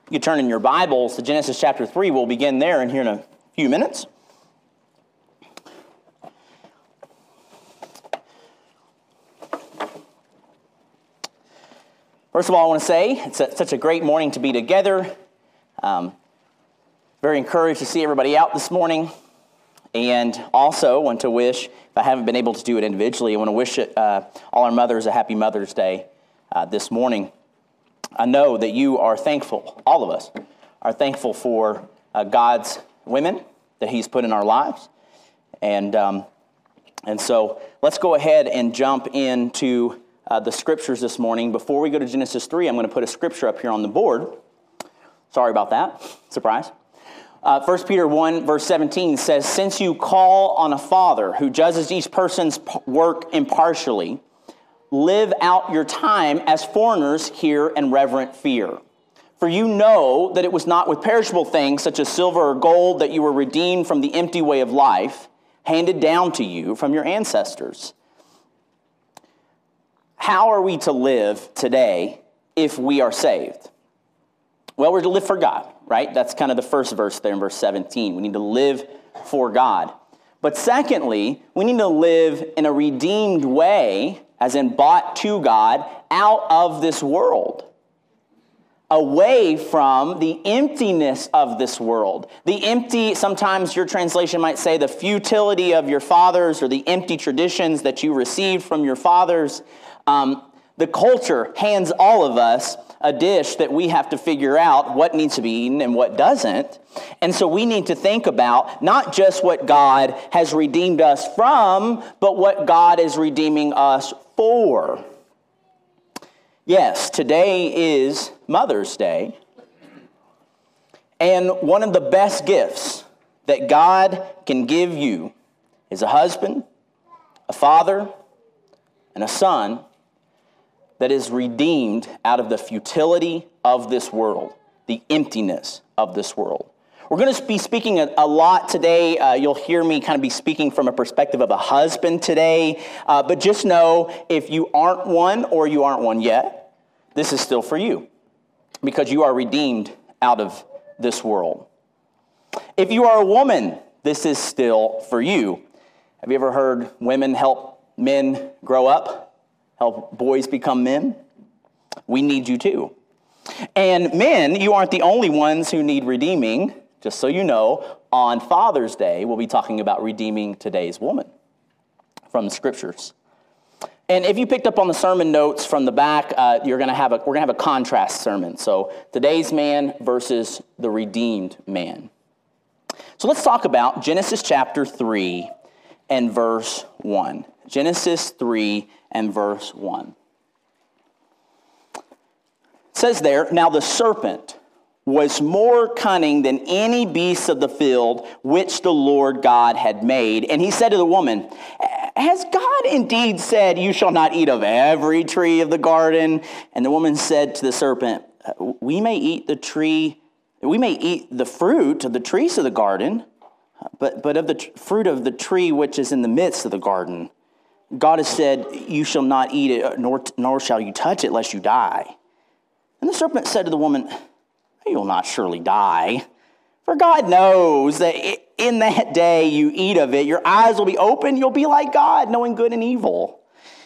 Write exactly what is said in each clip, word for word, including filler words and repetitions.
You can turn in your Bibles to Genesis chapter three. We'll begin there in here in a few minutes. First of all, I want to say it's a, such a great morning to be together. Um, very encouraged to see everybody out this morning. And also want to wish, if I haven't been able to do it individually, I want to wish uh, all our mothers a happy Mother's Day uh, this morning. I know that you are thankful, all of us are thankful for uh, God's women that he's put in our lives. And, um, and so let's go ahead and jump into Uh, the scriptures this morning. Before we go to Genesis three, I'm going to put a scripture up here on the board. Sorry about that. Surprise. Uh, First Peter one, verse seventeen says, "Since you call on a Father who judges each person's work impartially, live out your time as foreigners here in reverent fear. For you know that it was not with perishable things such as silver or gold that you were redeemed from the empty way of life handed down to you from your ancestors." How are we to live today if we are saved? Well, we're to live for God, right? That's kind of the first verse there in verse seventeen. We need to live for God. But secondly, we need to live in a redeemed way, as in bought to God, out of this world. Away from the emptiness of this world. The empty, sometimes your translation might say the futility of your fathers or the empty traditions that you received from your fathers. Um, the culture hands all of us a dish that we have to figure out what needs to be eaten and what doesn't. And so we need to think about not just what God has redeemed us from, but what God is redeeming us for. Yes, today is Mother's Day. And one of the best gifts that God can give you is a husband, a father, and a son that is redeemed out of the futility of this world, the emptiness of this world. We're going to be speaking a, a lot today. Uh, you'll hear me kind of be speaking from a perspective of a husband today. Uh, but just know, if you aren't one or you aren't one yet, this is still for you, because you are redeemed out of this world. If you are a woman, this is still for you. Have you ever heard women help men grow up? Help boys become men? We need you too. And men, you aren't the only ones who need redeeming. Just so you know, on Father's Day, we'll be talking about redeeming today's woman from the scriptures. And if you picked up on the sermon notes from the back, uh, you're going to have a we're going to have a contrast sermon. So today's man versus the redeemed man. So let's talk about Genesis chapter three and verse one. Genesis three and verse one. It says there, "Now the serpent was more cunning than any beast of the field which the Lord God had made. And he said to the woman, Has God indeed said, you shall not eat of every tree of the garden? And the woman said to the serpent, We may eat the tree, we may eat the fruit of the trees of the garden, but, but of the tr- fruit of the tree which is in the midst of the garden, God has said, you shall not eat it, nor, nor shall you touch it, lest you die. And the serpent said to the woman, You will not surely die. For God knows that in that day you eat of it, your eyes will be open, you'll be like God, knowing good and evil.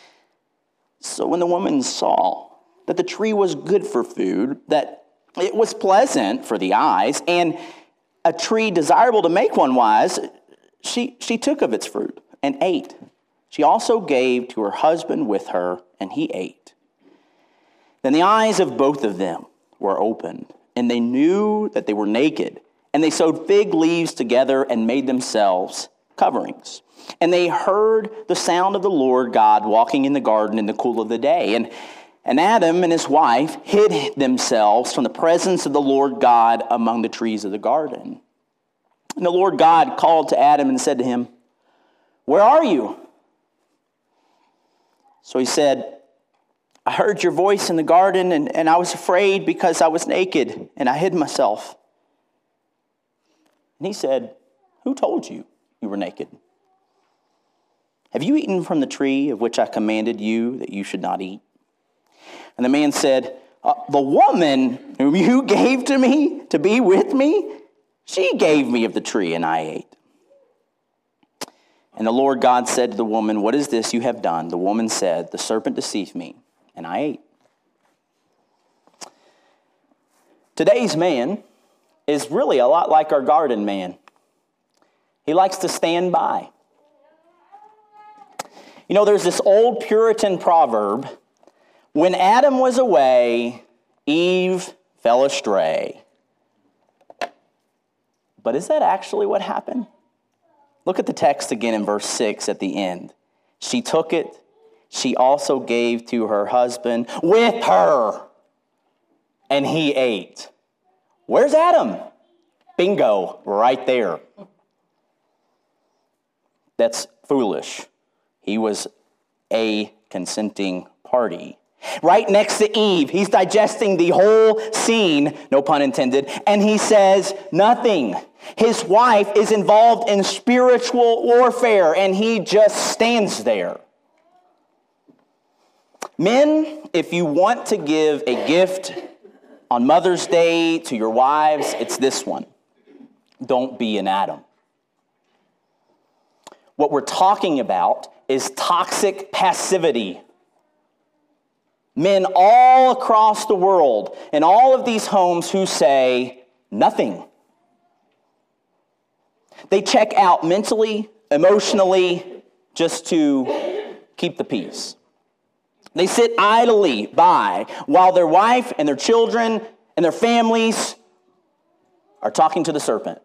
So when the woman saw that the tree was good for food, that it was pleasant for the eyes, and a tree desirable to make one wise, she, she took of its fruit and ate. She also gave to her husband with her, and he ate. Then the eyes of both of them were opened, and they knew that they were naked. And they sewed fig leaves together and made themselves coverings. And they heard the sound of the Lord God walking in the garden in the cool of the day. And, and Adam and his wife hid themselves from the presence of the Lord God among the trees of the garden. And the Lord God called to Adam and said to him, Where are you? So he said, I heard your voice in the garden, and, and I was afraid because I was naked, and I hid myself. And he said, Who told you you were naked? Have you eaten from the tree of which I commanded you that you should not eat? And the man said, Uh, the woman whom you gave to me to be with me, she gave me of the tree and I ate. And the Lord God said to the woman, what is this you have done? The woman said, the serpent deceived me and I ate. Today's man is really a lot like our garden man. He likes to stand by. You know, there's this old Puritan proverb, when Adam was away, Eve fell astray. But is that actually what happened? Look at the text again in verse six at the end. She took it, she also gave to her husband with her, and he ate. Where's Adam? Bingo, right there. That's foolish. He was a consenting party. Right next to Eve, he's digesting the whole scene, no pun intended, and he says nothing. His wife is involved in spiritual warfare, and he just stands there. Men, if you want to give a gift on Mother's Day to your wives, it's this one. Don't be an Adam. What we're talking about is toxic passivity. Men all across the world, in all of these homes, who say nothing. They check out mentally, emotionally, just to keep the peace. They sit idly by while their wife and their children and their families are talking to the serpent.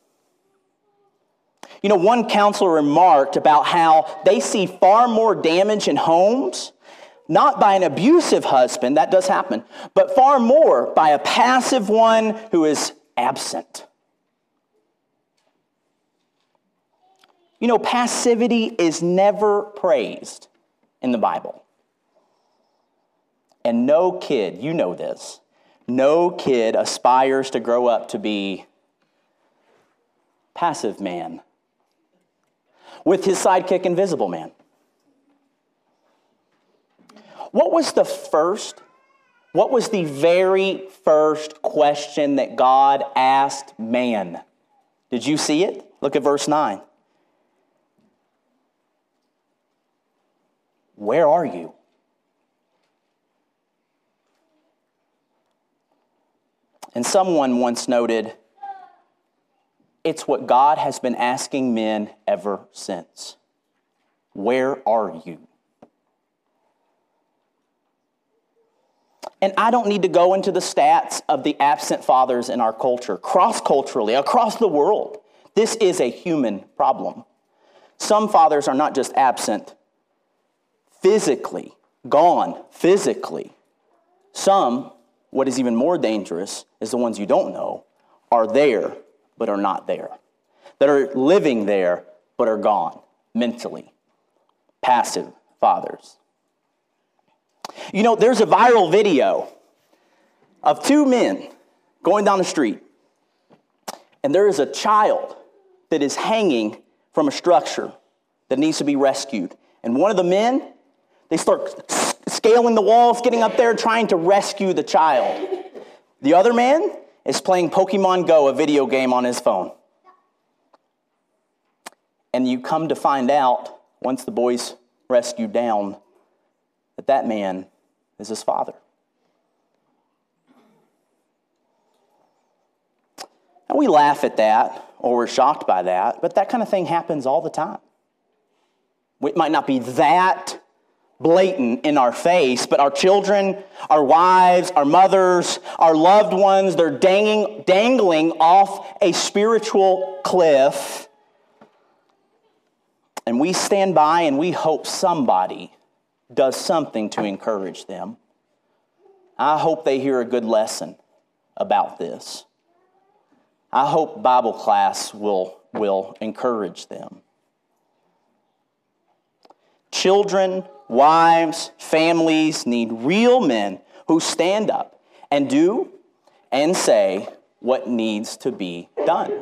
You know, one counselor remarked about how they see far more damage in homes, not by an abusive husband, that does happen, but far more by a passive one who is absent. You know, passivity is never praised in the Bible. And no kid, you know this, no kid aspires to grow up to be passive man with his sidekick Invisible Man. What was the first, what was the very first question that God asked man? Did you see it? Look at verse nine. Where are you? And someone once noted, it's what God has been asking men ever since. Where are you? And I don't need to go into the stats of the absent fathers in our culture, cross-culturally, across the world. This is a human problem. Some fathers are not just absent physically, gone physically. Some, what is even more dangerous, is the ones you don't know, are there but are not there. That are living there but are gone mentally. Passive fathers. You know, there's a viral video of two men going down the street, and there is a child that is hanging from a structure that needs to be rescued. And one of the men, they start scaling the walls, getting up there, trying to rescue the child. The other man is playing Pokemon Go, a video game, on his phone. And you come to find out, once the boy's rescued down, that that man is his father. And we laugh at that, or we're shocked by that, but that kind of thing happens all the time. It might not be that blatant in our face, but our children, our wives, our mothers, our loved ones, they're dangling, dangling off a spiritual cliff. And we stand by and we hope somebody does something to encourage them. I hope they hear a good lesson about this. I hope Bible class will, will encourage them. Children, wives, families need real men who stand up and do and say what needs to be done.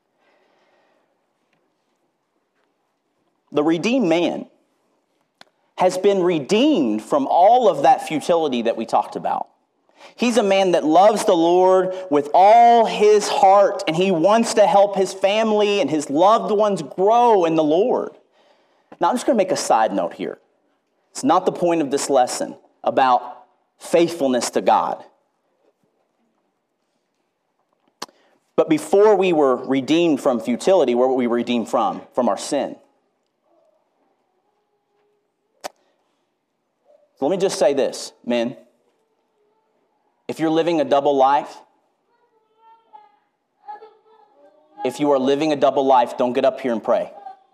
The redeemed man has been redeemed from all of that futility that we talked about. He's a man that loves the Lord with all his heart, and he wants to help his family and his loved ones grow in the Lord. Now, I'm just going to make a side note here. It's not the point of this lesson about faithfulness to God. But before we were redeemed from futility, where were we redeemed from? From our sin. So let me just say this, men. If you're living a double life, if you are living a double life, don't get up here and pray.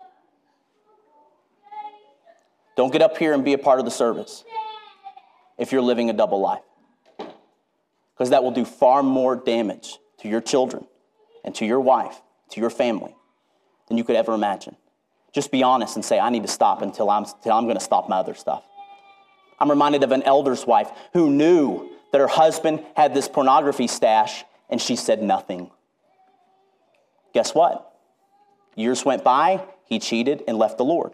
Don't get up here and be a part of the service if you're living a double life. Because that will do far more damage to your children and to your wife, to your family, than you could ever imagine. Just be honest and say, I need to stop until I'm, until I'm going to stop my other stuff. I'm reminded of an elder's wife who knew that her husband had this pornography stash, and she said nothing. Guess what? Years went by, he cheated and left the Lord.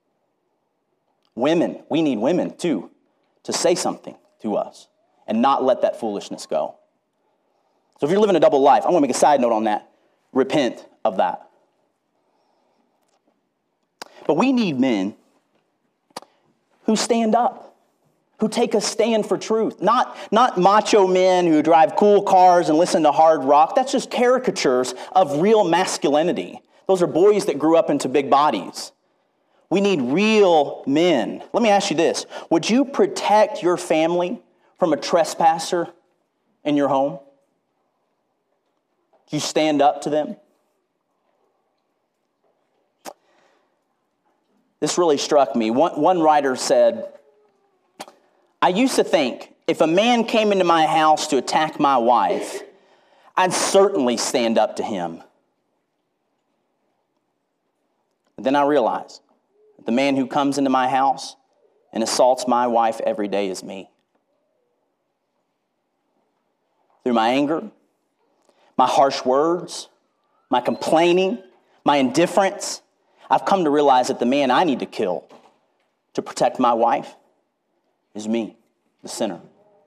Women, we need women too, to say something to us and not let that foolishness go. So if you're living a double life, I want to make a side note on that. Repent of that. But we need men who stand up, who take a stand for truth. Not, not macho men who drive cool cars and listen to hard rock. That's just caricatures of real masculinity. Those are boys that grew up into big bodies. We need real men. Let me ask you this. Would you protect your family from a trespasser in your home? Do you stand up to them? This really struck me. One, one writer said, I used to think if a man came into my house to attack my wife, I'd certainly stand up to him. But then I realized that the man who comes into my house and assaults my wife every day is me. Through my anger, my harsh words, my complaining, my indifference, I've come to realize that the man I need to kill to protect my wife is me, the sinner.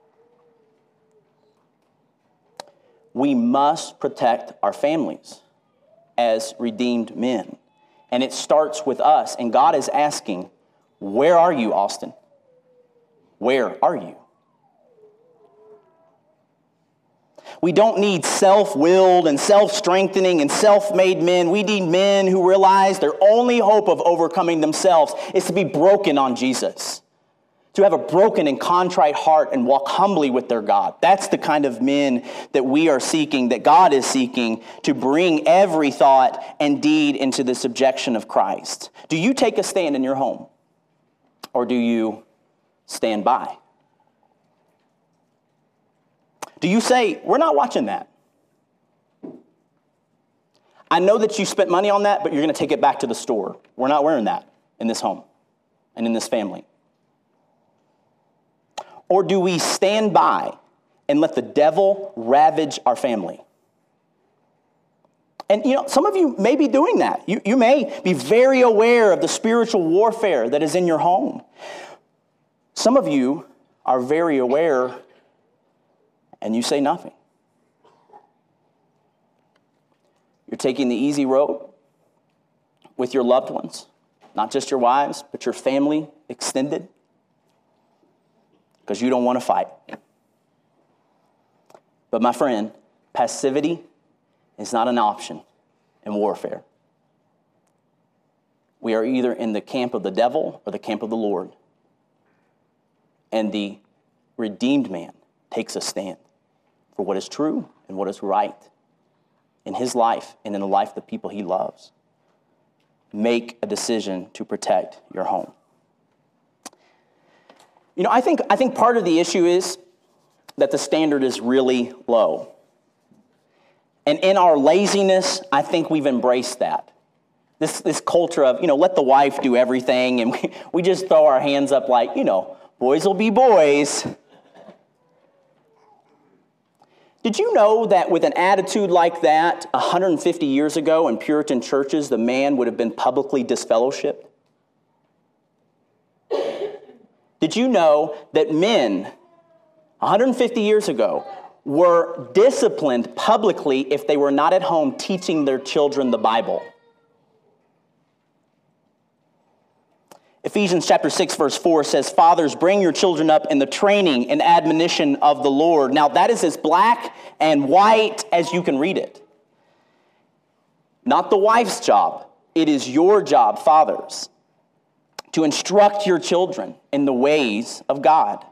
We must protect our families as redeemed men. And it starts with us. And God is asking, where are you, Austin? Where are you? We don't need self-willed and self-strengthening and self-made men. We need men who realize their only hope of overcoming themselves is to be broken on Jesus, to have a broken and contrite heart and walk humbly with their God. That's the kind of men that we are seeking, that God is seeking, to bring every thought and deed into the subjection of Christ. Do you take a stand in your home, or do you stand by? Do you say, we're not watching that? I know that you spent money on that, but you're going to take it back to the store. We're not wearing that in this home and in this family. Or do we stand by and let the devil ravage our family? And, you know, some of you may be doing that. You, you may be very aware of the spiritual warfare that is in your home. Some of you are very aware and you say nothing. You're taking the easy road with your loved ones, not just your wives, but your family extended, because you don't want to fight. But my friend, passivity is not an option in warfare. We are either in the camp of the devil or the camp of the Lord. And the redeemed man takes a stand for what is true and what is right in his life and in the life of the people he loves. Make a decision to protect your home. You know, I think, I think part of the issue is that the standard is really low. And in our laziness, I think we've embraced that. This, this culture of, you know, let the wife do everything, and we, we just throw our hands up like, you know, boys will be boys. Did you know that with an attitude like that, one hundred fifty years ago in Puritan churches, the man would have been publicly disfellowshipped? Did you know that men one hundred fifty years ago were disciplined publicly if they were not at home teaching their children the Bible? Ephesians chapter six, verse four says, "Fathers, bring your children up in the training and admonition of the Lord." Now, that is as black and white as you can read it. Not the wife's job. It is your job, fathers, to instruct your children in the ways of God.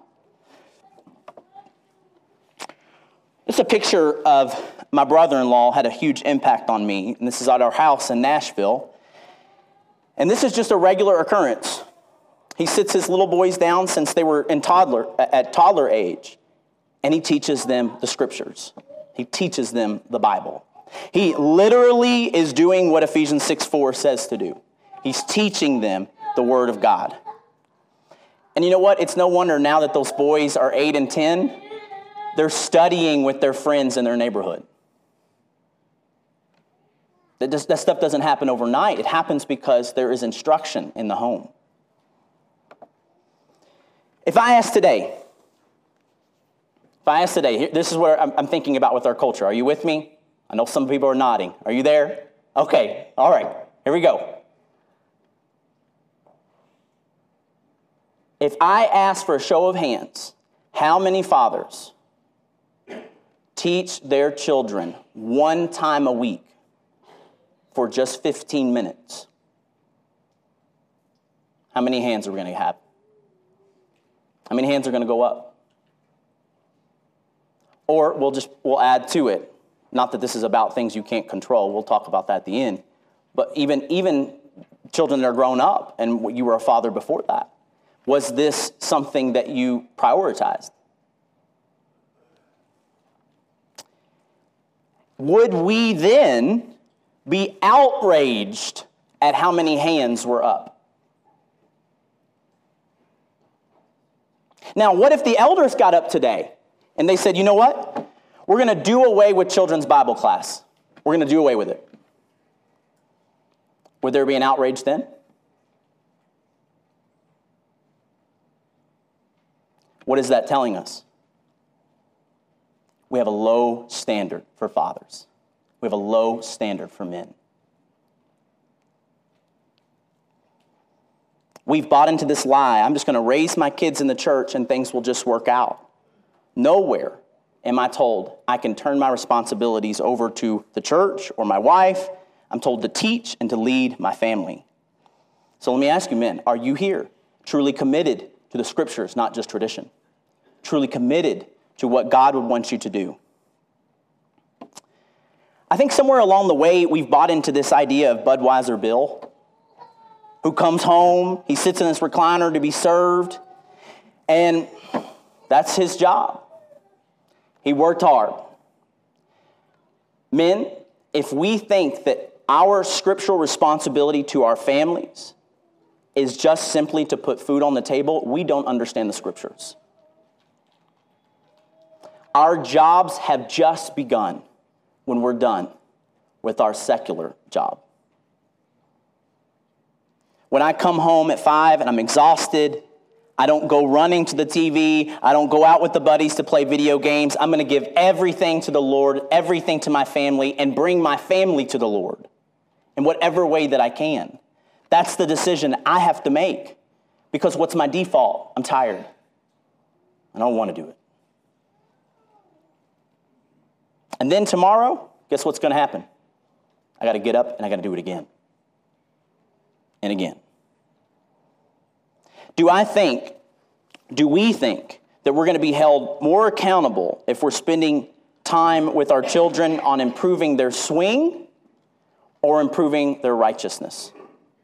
It's a picture of my brother-in-law had a huge impact on me, and this is at our house in Nashville. And this is just a regular occurrence. He sits his little boys down since they were in toddler at toddler age, and he teaches them the scriptures. He teaches them the Bible. He literally is doing what Ephesians six four says to do. He's teaching them the Word of God. And you know what? It's no wonder now that those boys are eight and ten, they're studying with their friends in their neighborhood. That, just, that stuff doesn't happen overnight. It happens because there is instruction in the home. If I ask today, if I ask today, this is what I'm, I'm thinking about with our culture. Are you with me? I know some people are nodding. Are you there? Okay, all right, here we go. If I ask for a show of hands, how many fathers teach their children one time a week for just fifteen minutes? How many hands are we going to have? How many hands are going to go up? Or we'll just, we'll add to it. Not that this is about things you can't control. We'll talk about that at the end. But even, even children that are grown up and you were a father before that, was this something that you prioritized? Would we then be outraged at how many hands were up? Now, what if the elders got up today and they said, you know what? We're going to do away with children's Bible class. We're going to do away with it. Would there be an outrage then? What is that telling us? We have a low standard for fathers. We have a low standard for men. We've bought into this lie. I'm just going to raise my kids in the church and things will just work out. Nowhere am I told I can turn my responsibilities over to the church or my wife. I'm told to teach and to lead my family. So let me ask you, men, are you here truly committed to the scriptures, not just tradition? Truly committed to what God would want you to do? I think somewhere along the way, we've bought into this idea of Budweiser Bill, who comes home, he sits in this recliner to be served, and that's his job. He worked hard. Men, if we think that our scriptural responsibility to our families is just simply to put food on the table, we don't understand the scriptures. Our jobs have just begun when we're done with our secular job. When I come home at five and I'm exhausted, I don't go running to the T V. I don't go out with the buddies to play video games. I'm going to give everything to the Lord, everything to my family, and bring my family to the Lord in whatever way that I can. That's the decision I have to make. Because what's my default? I'm tired. I don't want to do it. And then tomorrow, guess what's going to happen? I got to get up and I got to do it again. And again. Do I think, do we think that we're going to be held more accountable if we're spending time with our children on improving their swing or improving their righteousness?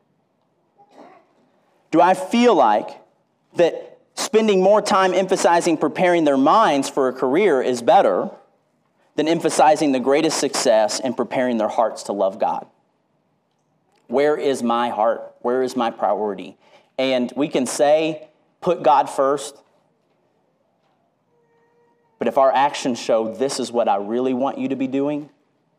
Do I feel like that spending more time emphasizing preparing their minds for a career is better than emphasizing the greatest success in preparing their hearts to love God? Where is my heart? Where is my priority? And we can say, put God first. But if our actions show this is what I really want you to be doing,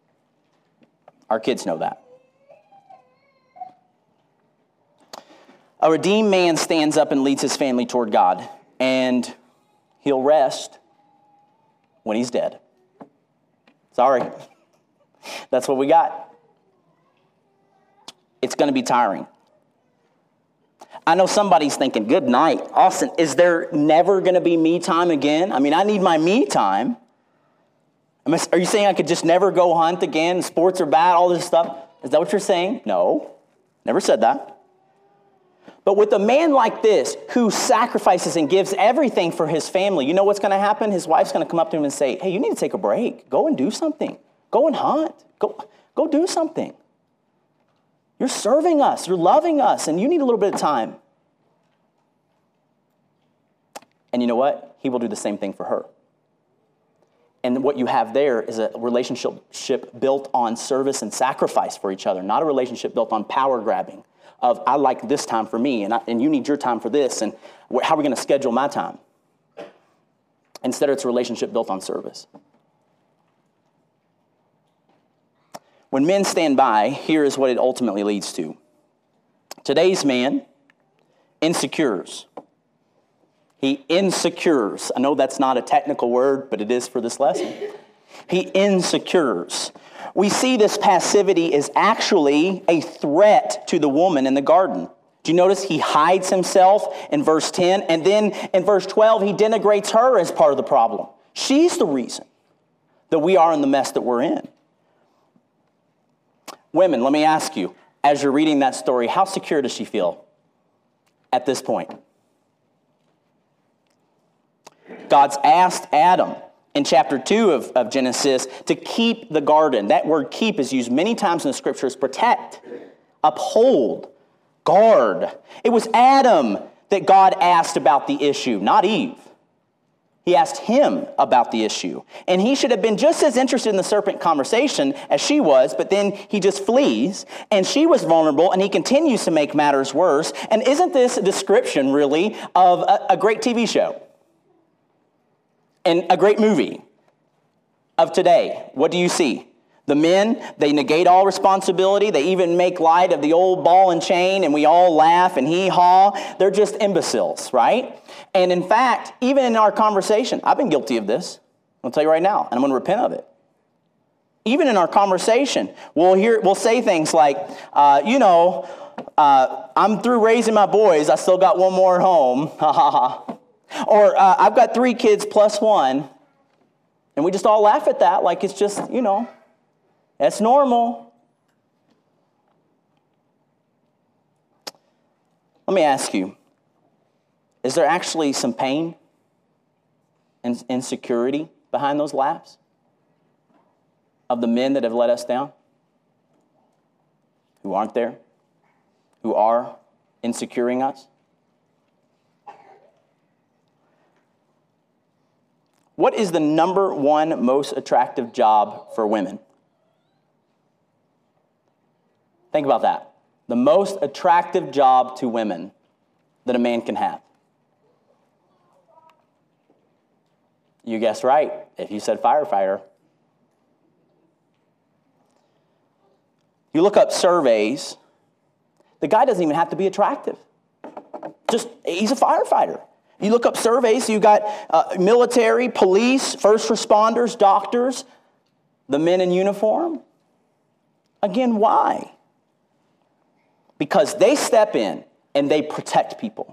our kids know that. A redeemed man stands up and leads his family toward God, and he'll rest when he's dead. Sorry. That's what we got. It's going to be tiring. I know somebody's thinking, good night. Austin, is there never going to be me time again? I mean, I need my me time. Are you saying I could just never go hunt again? Sports are bad, all this stuff. Is that what you're saying? No, never said that. But with a man like this who sacrifices and gives everything for his family, you know what's going to happen? His wife's going to come up to him and say, hey, you need to take a break. Go and do something. Go and hunt. Go, go do something. You're serving us. You're loving us. And you need a little bit of time. And you know what? He will do the same thing for her. And what you have there is a relationship built on service and sacrifice for each other, not a relationship built on power grabbing of I like this time for me and, I, and you need your time for this, and how are we going to schedule my time? Instead, it's a relationship built on service. When men stand by, here is what it ultimately leads to. Today's man insecures. He insecures. I know that's not a technical word, but it is for this lesson. He insecures. We see this passivity is actually a threat to the woman in the garden. Do you notice he hides himself in verse ten? And then in verse twelve, he denigrates her as part of the problem. She's the reason that we are in the mess that we're in. Women, let me ask you, as you're reading that story, how secure does she feel at this point? God's asked Adam in chapter two of, of Genesis to keep the garden. That word keep is used many times in the scriptures. Protect, uphold, guard. It was Adam that God asked about the issue, not Eve. He asked him about the issue. And he should have been just as interested in the serpent conversation as she was, but then he just flees, and she was vulnerable, and he continues to make matters worse. And isn't this a description, really, of a, a great T V show? And a great movie of today? What do you see? The men, they negate all responsibility. They even make light of the old ball and chain, and we all laugh and hee-haw. They're just imbeciles, right? And in fact, even in our conversation, I've been guilty of this. I'll tell you right now, and I'm going to repent of it. Even in our conversation, we'll hear, we'll say things like, uh, you know, uh, I'm through raising my boys. I still got one more at home. Ha ha ha. Or uh, I've got three kids plus one. And we just all laugh at that like it's just, you know, that's normal. Let me ask you, is there actually some pain and insecurity behind those laughs of the men that have let us down? Who aren't there? Who are insecuring us? What is the number one most attractive job for women? Think about that. The most attractive job to women that a man can have. You guessed right if you said firefighter. You look up surveys, the guy doesn't even have to be attractive. Just, he's a firefighter. You look up surveys, you got uh, military, police, first responders, doctors, the men in uniform. Again, why? Because they step in and they protect people.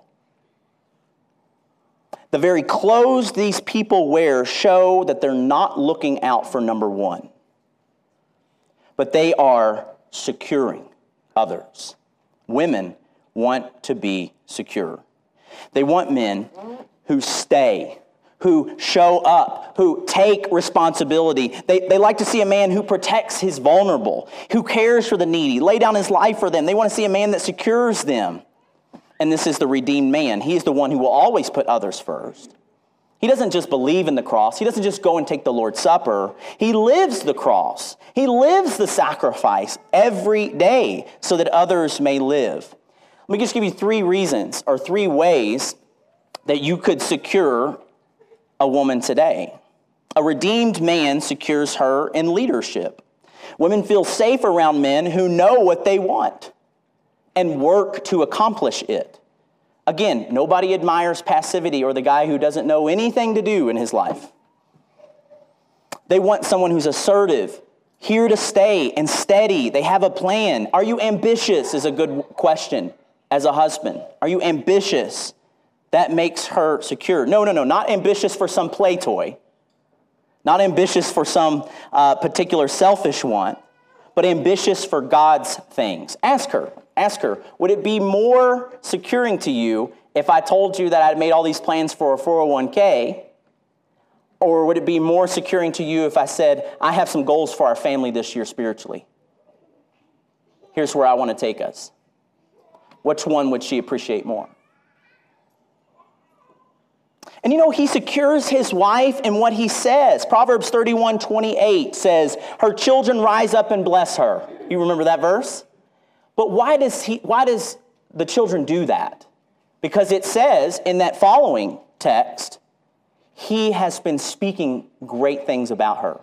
The very clothes these people wear show that they're not looking out for number one, but they are securing others. Women want to be secure. They want men who stay, who show up, who take responsibility. They, they like to see a man who protects his vulnerable, who cares for the needy, lay down his life for them. They want to see a man that secures them. And this is the redeemed man. He is the one who will always put others first. He doesn't just believe in the cross. He doesn't just go and take the Lord's Supper. He lives the cross. He lives the sacrifice every day so that others may live. Let me just give you three reasons or three ways that you could secure a woman today. A redeemed man secures her in leadership. Women feel safe around men who know what they want. and work to accomplish it. Again, nobody admires passivity or the guy who doesn't know anything to do in his life. They want someone who's assertive, here to stay, and steady. They have a plan. Are you ambitious is a good question as a husband. Are you ambitious? That makes her secure. No, no, no, not ambitious for some play toy. Not ambitious for some uh, particular selfish want, but ambitious for God's things. Ask her, ask her, would it be more securing to you if I told you that I'd made all these plans for a four oh one k? Or would it be more securing to you if I said, I have some goals for our family this year spiritually? Here's where I want to take us. Which one would she appreciate more? And you know, he secures his wife in what he says. Proverbs thirty-one twenty-eight says, her children rise up and bless her. You remember that verse? But why does he? Why does the children do that? Because it says in that following text, he has been speaking great things about her.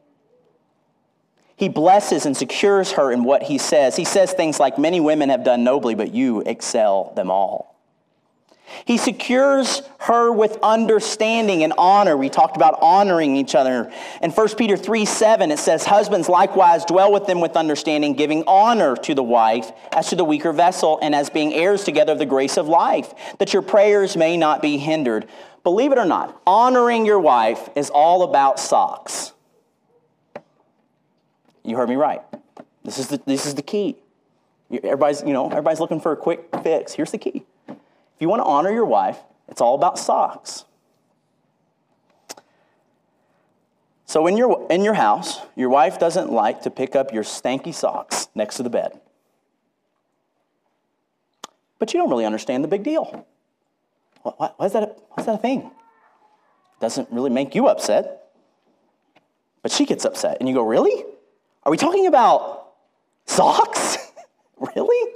He blesses and secures her in what he says. He says things like, many women have done nobly, but you excel them all. He secures her with understanding and honor. We talked about honoring each other. In First Peter three seven, it says, husbands likewise dwell with them with understanding, giving honor to the wife as to the weaker vessel, and as being heirs together of the grace of life, that your prayers may not be hindered. Believe it or not, honoring your wife is all about socks. You heard me right. This is the, this is the key. Everybody's, you know, everybody's looking for a quick fix. Here's the key. If you want to honor your wife, it's all about socks. So in your, in your house, your wife doesn't like to pick up your stanky socks next to the bed. But you don't really understand the big deal. Why, why is that a, why is that a thing? Doesn't really make you upset. But she gets upset. And you go, really? Are we talking about socks? Really?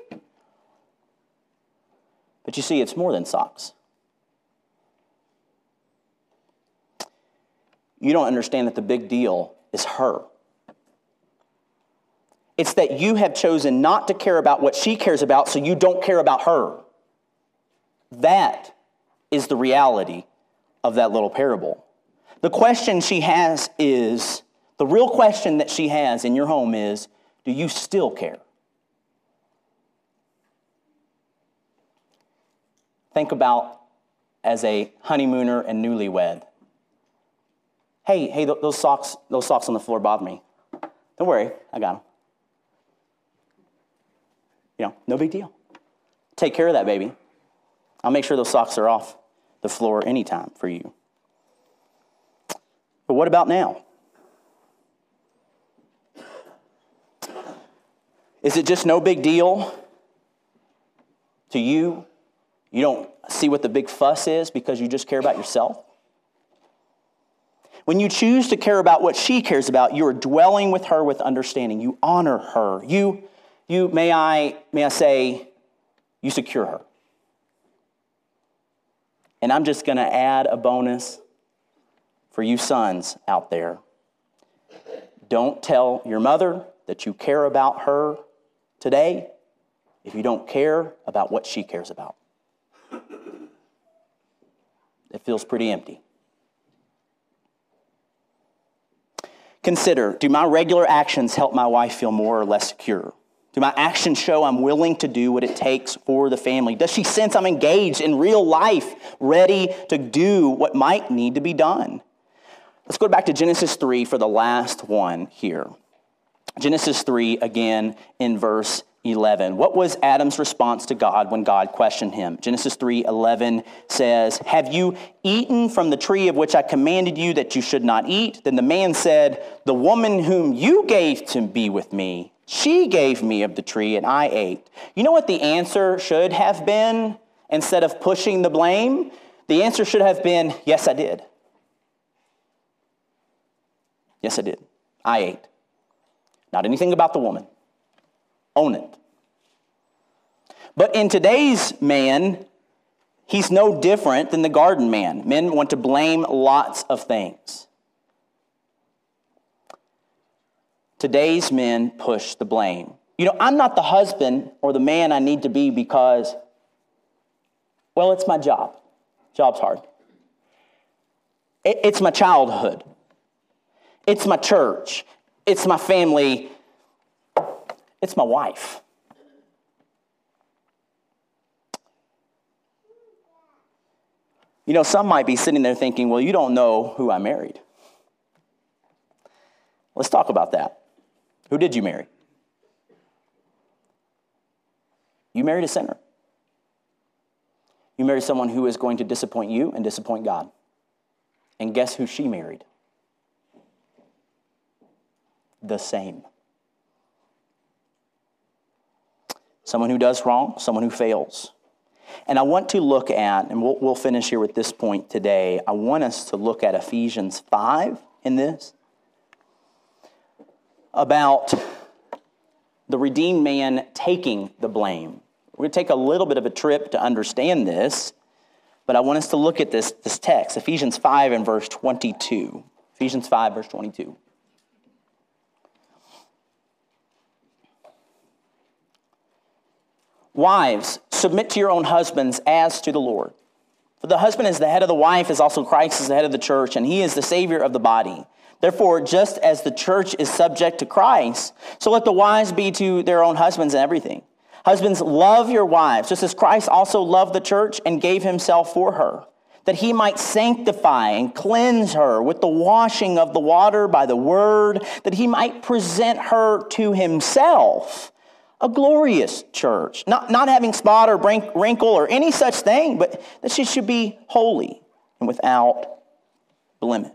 But you see, it's more than socks. You don't understand that the big deal is her. It's that you have chosen not to care about what she cares about, so you don't care about her. That is the reality of that little parable. The question she has is, the real question that she has in your home is, do you still care? Think about as a honeymooner and newlywed. Hey, hey, those socks, those socks on the floor bother me. Don't worry, I got them. You know, no big deal. Take care of that, baby. I'll make sure those socks are off the floor anytime for you. But what about now? Is it just no big deal to you? You don't see what the big fuss is because you just care about yourself? When you choose to care about what she cares about, you are dwelling with her with understanding. You honor her. You, you may I, may I say, you secure her. And I'm just going to add a bonus for you sons out there. Don't tell your mother that you care about her today if you don't care about what she cares about. It feels pretty empty. Consider, do my regular actions help my wife feel more or less secure? Do my actions show I'm willing to do what it takes for the family? Does she sense I'm engaged in real life, ready to do what might need to be done? Let's go back to Genesis three for the last one here. Genesis three, again, in verse eleven. What was Adam's response to God when God questioned him? Genesis three eleven says, have you eaten from the tree of which I commanded you that you should not eat? Then the man said, the woman whom you gave to be with me, she gave me of the tree and I ate. You know what the answer should have been instead of pushing the blame? The answer should have been, yes, I did. Yes, I did. I ate. Not anything about the woman. Own it. But in today's man, he's no different than the garden man. Men want to blame lots of things. Today's men push the blame. You know, I'm not the husband or the man I need to be because, well, it's my job. Job's hard. It's my childhood. It's my church. It's my family. It's my wife. You know, some might be sitting there thinking, well, you don't know who I married. Let's talk about that. Who did you marry? You married a sinner. You married someone who is going to disappoint you and disappoint God. And guess who she married? The same. Someone who does wrong, someone who fails. And I want to look at, and we'll, we'll finish here with this point today, I want us to look at Ephesians five in this, about the redeemed man taking the blame. We're going to take a little bit of a trip to understand this, but I want us to look at this, this text, Ephesians five and verse twenty-two. Ephesians five, verse twenty-two. Wives, submit to your own husbands as to the Lord. For the husband is the head of the wife, as also Christ is the head of the church, and he is the Savior of the body. Therefore, just as the church is subject to Christ, so let the wives be to their own husbands in everything. Husbands, love your wives, just as Christ also loved the church and gave himself for her, that he might sanctify and cleanse her with the washing of the water by the word, that he might present her to himself, a glorious church, not, not having spot or wrinkle or any such thing, but that she should be holy and without blemish.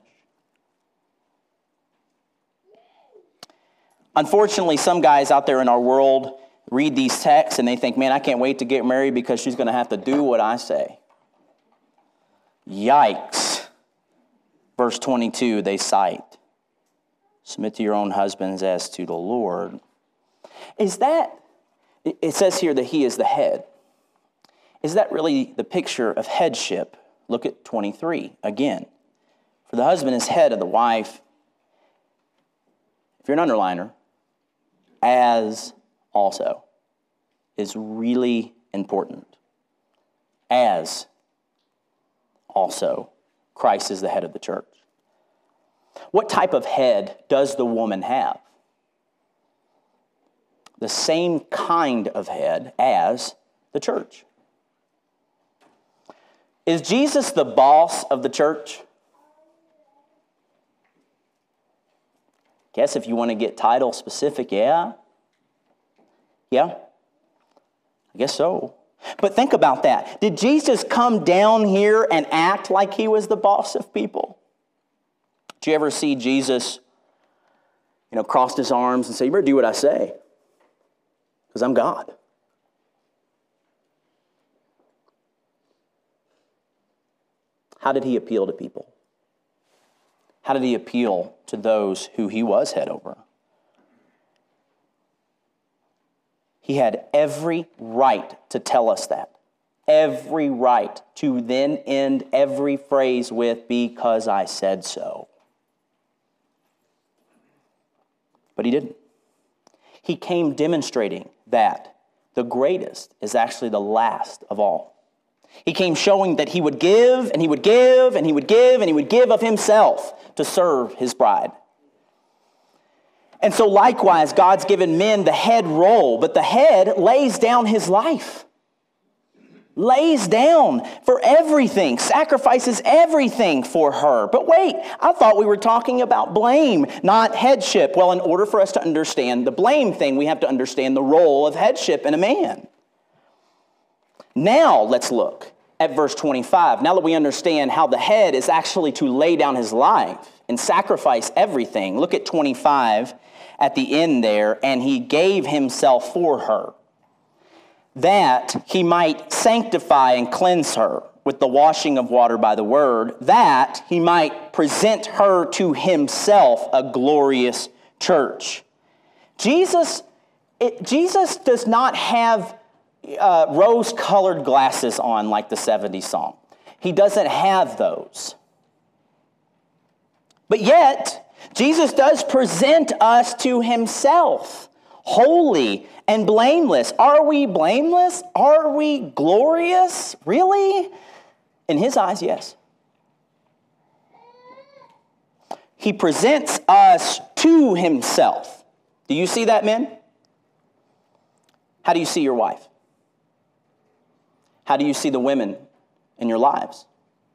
Unfortunately, some guys out there in our world read these texts and they think, man, I can't wait to get married because she's going to have to do what I say. Yikes. Verse twenty-two, they cite, submit to your own husbands as to the Lord. Is that, it says here that he is the head. Is that really the picture of headship? Look at twenty-three again. For the husband is head of the wife. If you're an underliner, as also is really important. As also Christ is the head of the church. What type of head does the woman have? The same kind of head as the church. Is Jesus the boss of the church? Guess if you want to get title specific, yeah. Yeah, I guess so. But think about that. Did Jesus come down here and act like he was the boss of people? Did you ever see Jesus, you know, cross his arms and say, you better do what I say, because I'm God? How did he appeal to people? How did he appeal to those who he was head over? He had every right to tell us that. Every right to then end every phrase with, because I said so. But he didn't. He came demonstrating that the greatest is actually the last of all. He came showing that he would give, and he would give, and he would give, and he would give of himself to serve his bride. And so likewise, God's given men the head role, but the head lays down his life. Lays down for everything, sacrifices everything for her. But wait, I thought we were talking about blame, not headship. Well, in order for us to understand the blame thing, we have to understand the role of headship in a man. Now let's look at verse twenty-five. Now that we understand how the head is actually to lay down his life and sacrifice everything, look at twenty-five at the end there, and he gave himself for her, that he might sanctify and cleanse her with the washing of water by the word, that he might present her to himself a glorious church. Jesus, it, Jesus does not have uh, rose-colored glasses on like the seventies song. He doesn't have those. But yet, Jesus does present us to himself, holy and blameless. Are we blameless? Are we glorious? Really? In his eyes, yes. He presents us to himself. Do you see that, men? How do you see your wife? How do you see the women in your lives?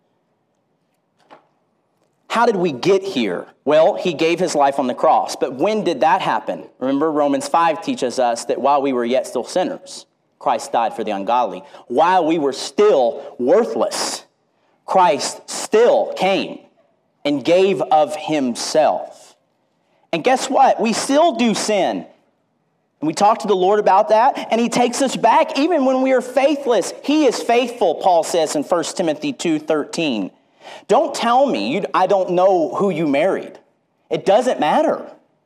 How did we get here? Well, he gave his life on the cross. But when did that happen? Remember, Romans five teaches us that while we were yet still sinners, Christ died for the ungodly. While we were still worthless, Christ still came and gave of himself. And guess what? We still do sin. And we talked to the Lord about that, and he takes us back even when we are faithless. He is faithful, Paul says in First Timothy two thirteen. Don't tell me you, I don't know who you married. It doesn't matter.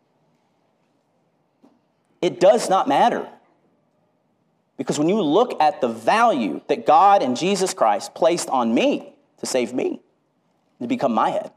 It does not matter. Because when you look at the value that God and Jesus Christ placed on me to save me, to become my head,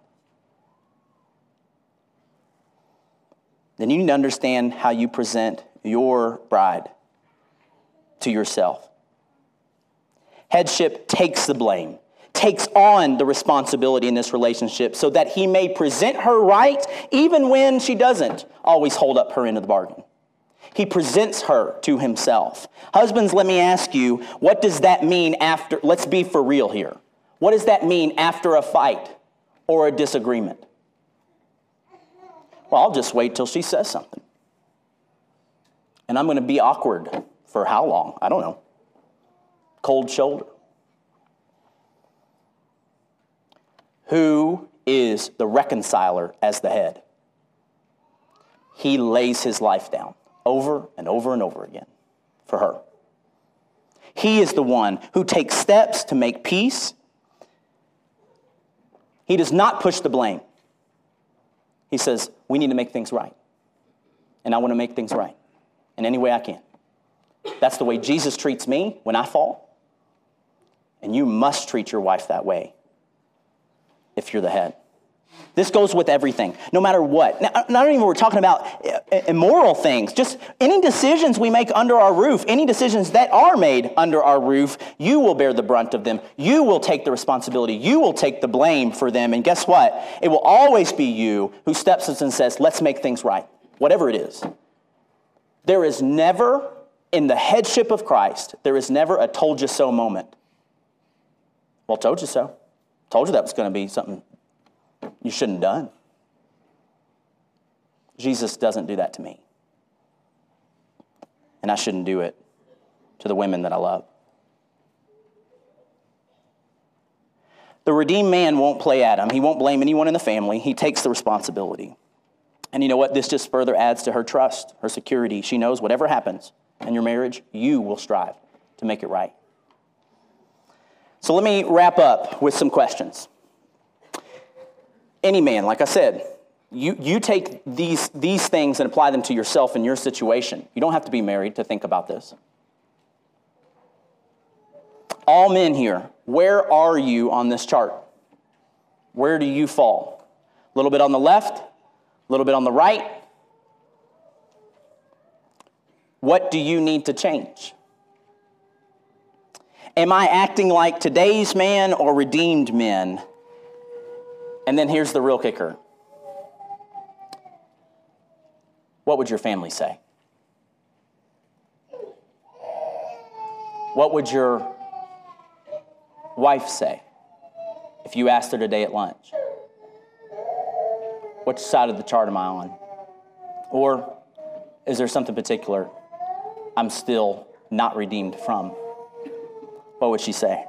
then you need to understand how you present your bride to yourself. Headship takes the blame, takes on the responsibility in this relationship so that he may present her right even when she doesn't always hold up her end of the bargain. He presents her to himself. Husbands, let me ask you, what does that mean after, let's be for real here. What does that mean after a fight or a disagreement? Well, I'll just wait till she says something. And I'm going to be awkward for how long? I don't know. Cold shoulder. Who is the reconciler as the head? He lays his life down over and over and over again for her. He is the one who takes steps to make peace. He does not push the blame. He says, we need to make things right. And I want to make things right in any way I can. That's the way Jesus treats me when I fall. And you must treat your wife that way if you're the head. This goes with everything, no matter what. Now, not even we're talking about immoral things, just any decisions we make under our roof, any decisions that are made under our roof, you will bear the brunt of them. You will take the responsibility. You will take the blame for them. And guess what? It will always be you who steps up and says, let's make things right, whatever it is. There is never, in the headship of Christ, there is never a told you so moment. Well, told you so. Told you that was going to be something you shouldn't have done. Jesus doesn't do that to me. And I shouldn't do it to the women that I love. The redeemed man won't play Adam. He won't blame anyone in the family. He takes the responsibility. And you know what? This just further adds to her trust, her security. She knows whatever happens in your marriage, you will strive to make it right. So let me wrap up with some questions. Any man, like I said, you, you take these, these things and apply them to yourself and your situation. You don't have to be married to think about this. All men here, where are you on this chart? Where do you fall? A little bit on the left, a little bit on the right. What do you need to change? Am I acting like today's man or redeemed men? And then here's the real kicker. What would your family say? What would your wife say if you asked her today at lunch? Which side of the chart am I on? Or is there something particular I'm still not redeemed from? What would she say?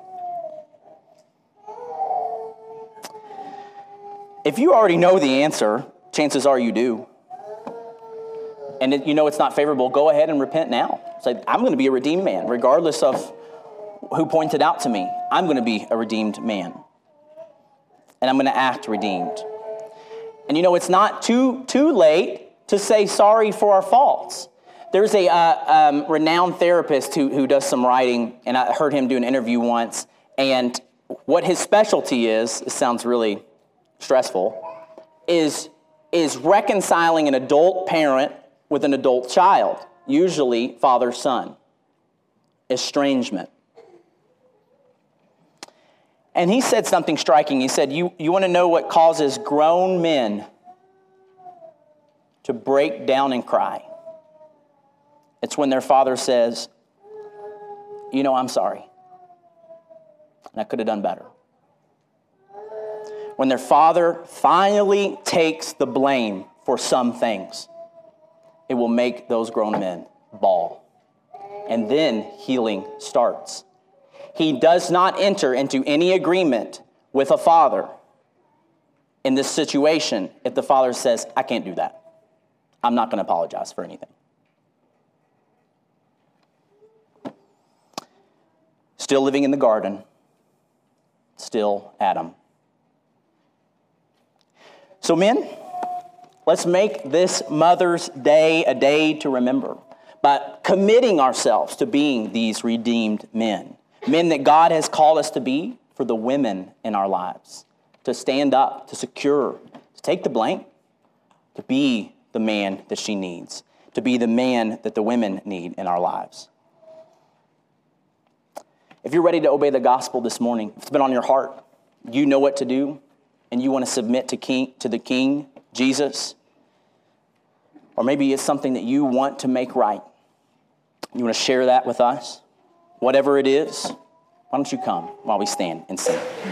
If you already know the answer, chances are you do. And it, you know it's not favorable, go ahead and repent now. Say, I'm going to be a redeemed man, regardless of who pointed out to me. I'm going to be a redeemed man. And I'm going to act redeemed. And you know, it's not too, too late to say sorry for our faults. There's a uh, um, renowned therapist who, who does some writing, and I heard him do an interview once, and what his specialty is, it sounds really stressful, is, is reconciling an adult parent with an adult child. usually father-son, estrangement. And he said something striking. He said, you, you want to know what causes grown men to break down and cry? It's when their father says, you know, I'm sorry, and I could have done better. When their father finally takes the blame for some things, it will make those grown men bawl. And then healing starts. He does not enter into any agreement with a father in this situation if the father says, I can't do that. I'm not going to apologize for anything. Still living in the garden, still Adam. So men, let's make this Mother's Day a day to remember by committing ourselves to being these redeemed men. Men that God has called us to be for the women in our lives. To stand up, to secure, to take the blame, to be the man that she needs, to be the man that the women need in our lives. If you're ready to obey the gospel this morning, if it's been on your heart, you know what to do, and you want to submit to King, to the King, Jesus, or maybe it's something that you want to make right. You want to share that with us? Whatever it is, why don't you come while we stand and sing?